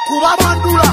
kubabandula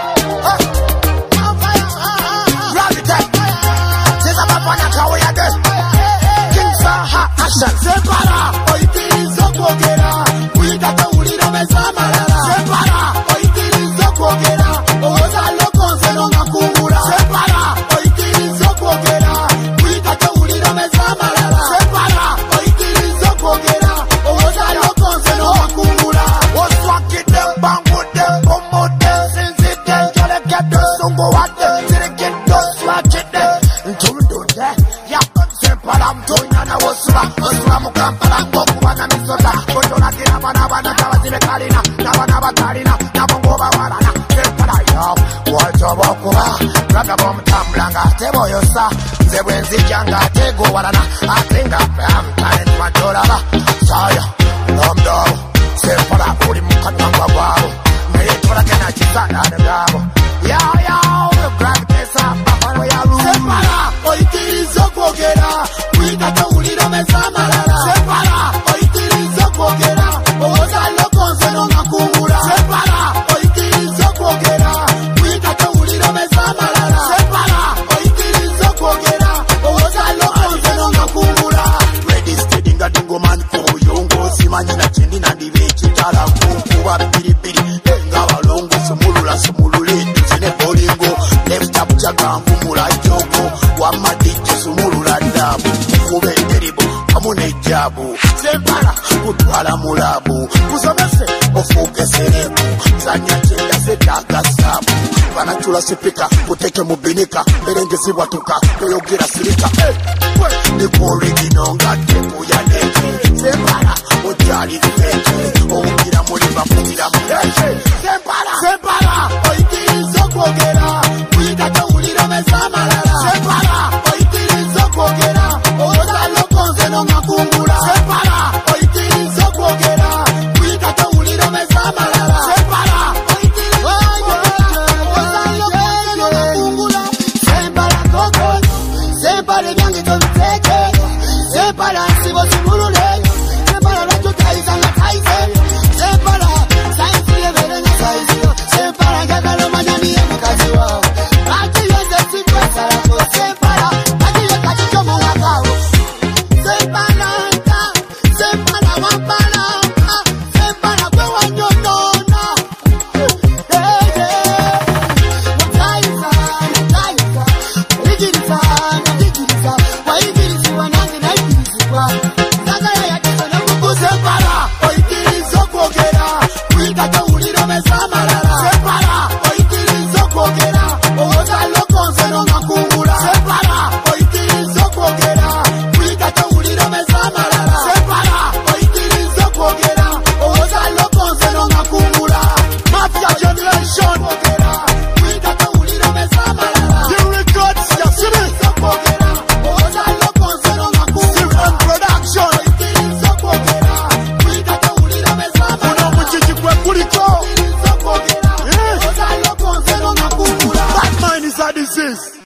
separa oitirizo kwogera kuyitata ulira meza malala separa oitirizo kwogera oza lokonze nonga kungula separa oitirizo kwogera kuyitata ulira meza malala separa oitirizo kwogera oza lokonze nonga kungula oswakide bangude komode sinzide jolekede sungowade zirikide swakide ntumdude separa mtonyana wosula osula mukampala ngokubana misota kondolagira abana tabazibe kalina n'abana batalina nabo ng'obawalana separa yo wajobokuba braga bomutambula ng'ate boyosa nze bwe nzija ng'ate gowalana ate nga amutale ntwajolaba saya nomdobo separa uli mukanwangwa gwabo naye tolage nakisanane gabo yayawo bragtesa bafano yalu separa oitirizo kwogera kuyitata ulira meza malala separa oitirizo kwogera oza lokonze nonga kungula separa oitirizo kwogera kuyitata ulira meza malala separa oitirizo kwogera oza lokonze nonga kungula ready steady nga dingoman kuyungo simanyina chindi nandibe chitala kukuba pilipili nga balongo sumulule ndizine bolingo left up chagangu mulajoko wamadije sumulula dabu kube nderibo kamune jabu separa kutwala mulabu kusomese ofuke serebu zanya chenda setaka sabu banachula sepika kuteke mubinika berengezi watuka toyogira sirika niko original ngate kuyaleke separa ojali feke ogira muli